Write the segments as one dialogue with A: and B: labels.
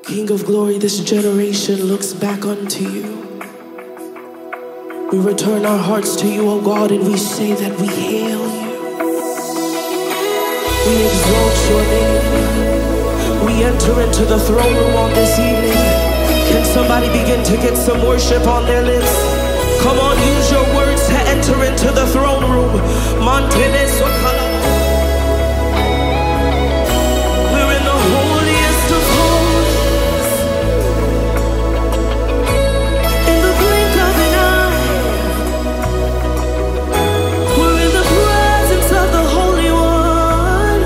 A: King of glory, this generation looks back unto you. We return our hearts to you, O God, and we say that we hail you. We exalt your name. We enter into the throne room on this evening. Can somebody begin to get some worship on their lips? Come on, use your words to enter into the throne room. Montene Sokala. We're in the holiest of holies. In the blink of an eye, we're in the presence of the Holy One.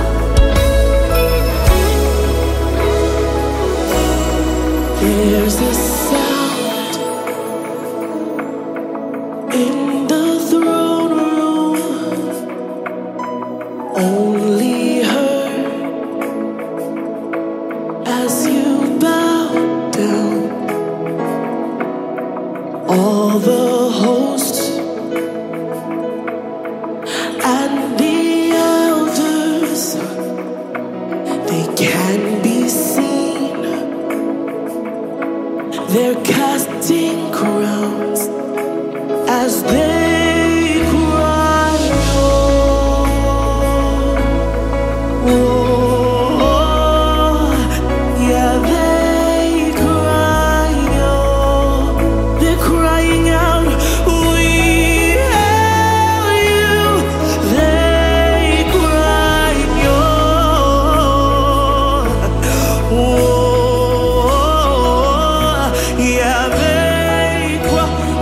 A: There's a sound in the throne room, only heard as you bow down. All the hosts and the elders, they can be seen. They're casting crowns as they cry, oh, oh, yeah, they cry, oh, they're crying out, we hail you, they cry, oh, yeah, they cry.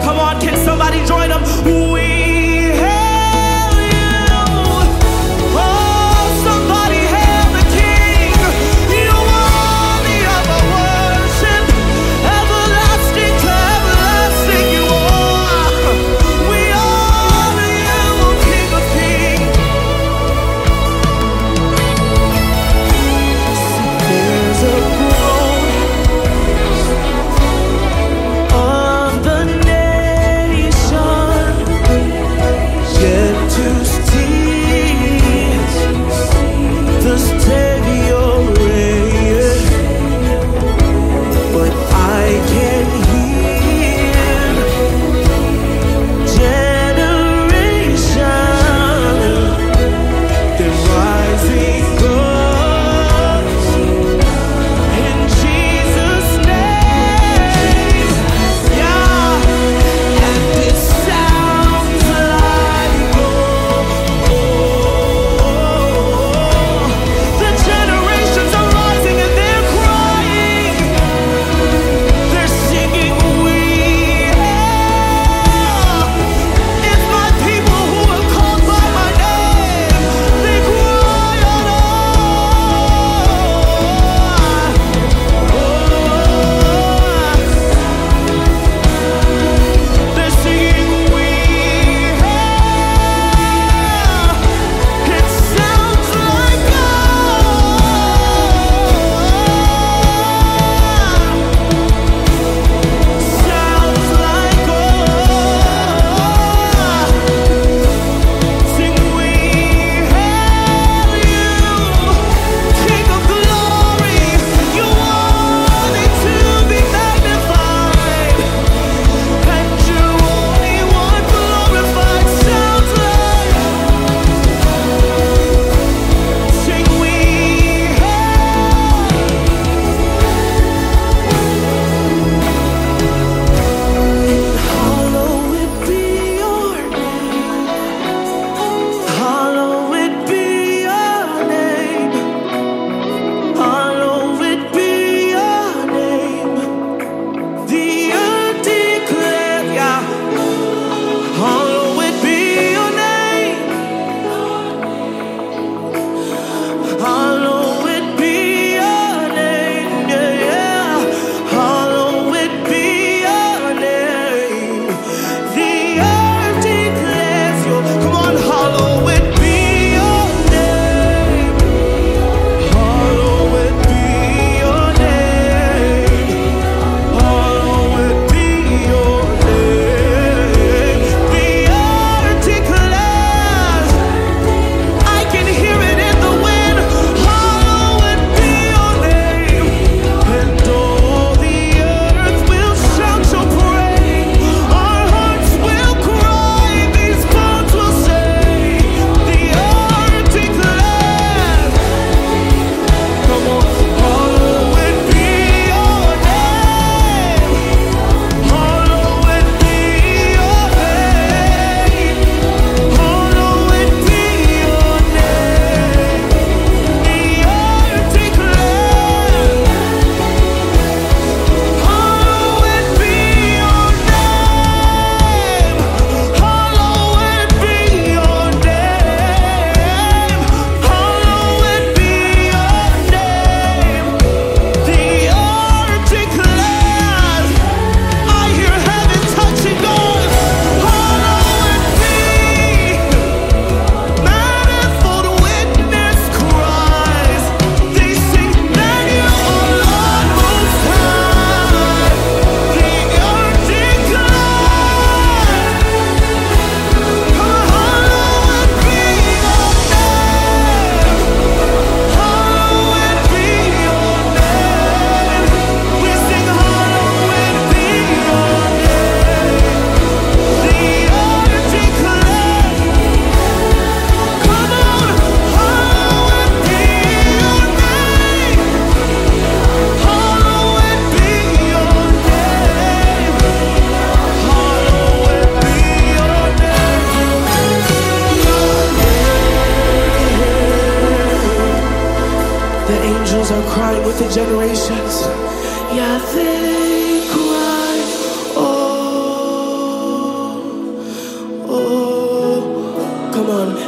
A: the generations. Yeah, they cry, oh, oh. Come on.